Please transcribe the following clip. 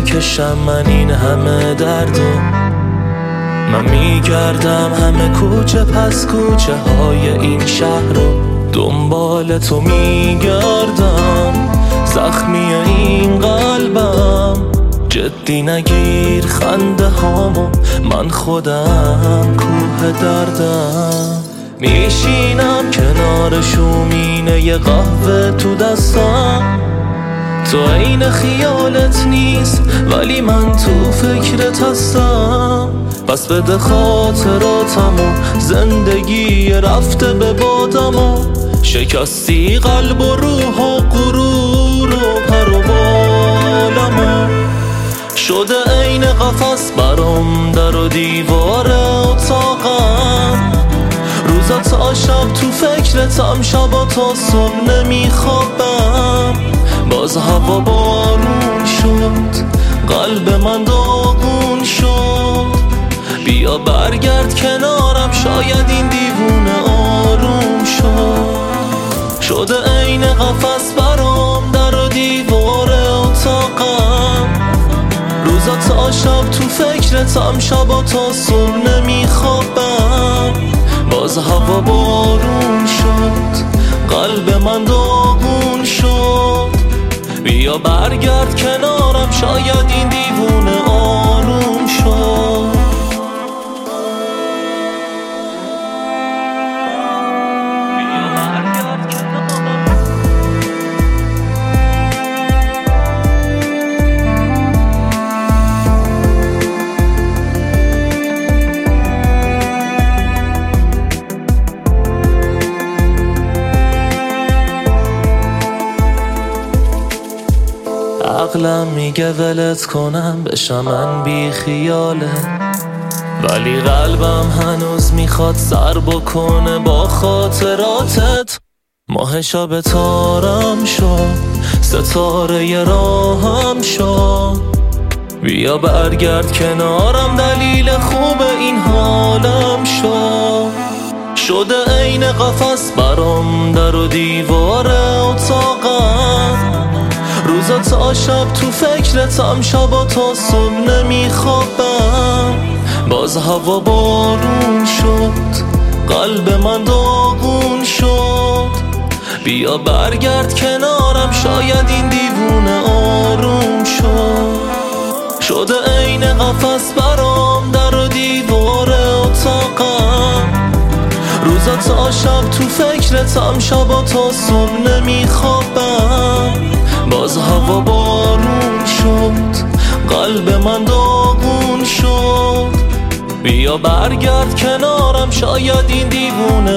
میکشم من این همه دردو، من میگردم همه کوچه پس کوچه های این شهر رو، دنبال تو میگردم، زخمی این قلبم، جدی نگیر خنده هامو، من خودم کوه دردم. میشینم کنار شومینه ی قهوه تو دستم، تو عین خیالت نیست ولی من تو فکرت هستم، پس بده خاطراتمو، زندگی رفته به بادمو، شکستی قلب و روح و غرور و پر و بالمو، شده عین قفس برام در و دیوار اتاقم، روزا تا شب تو فکرتم، شبا تا صبح نمیخوابم، باز هوا بارون شد، قلب من داغون شد، بیا برگرد کنارم، شاید این دیوونه آروم شد، شده عین قفس برام در و دیوار اتاقم، روزا تا شب تو فکرتم، شبا تا صبح نمیخوابم، باز هوا بارون شد، قلب من داغون شد، بیا برگرد کنارم، شاید این دیوونه آروم شد. عقلم میگه ولت کنم، بشم من بی خیاله، ولی قلبم هنوز میخواد سر بکنه با خاطراتت، ماه شب تارم شد، ستاره راهم شد، بیا برگرد کنارم، دلیل خوب این حالم شد، شده عین قفس برام در و دیوار اتاقم، روزا تا شب تو فکرتم، شبا تا صبح نمیخوابم، باز هوا بارون شد، قلب من داغون شد، بیا برگرد کنارم، شاید این دیوونه آروم شد، شده عین قفس برام در و دیوار اتاقم، روزا تا شب تو فکرتم، شبا تا صبح نمیخوابم، باز هوا بارون شد، قلب من داغون شد، بیا برگرد کنارم، شاید این دیوونه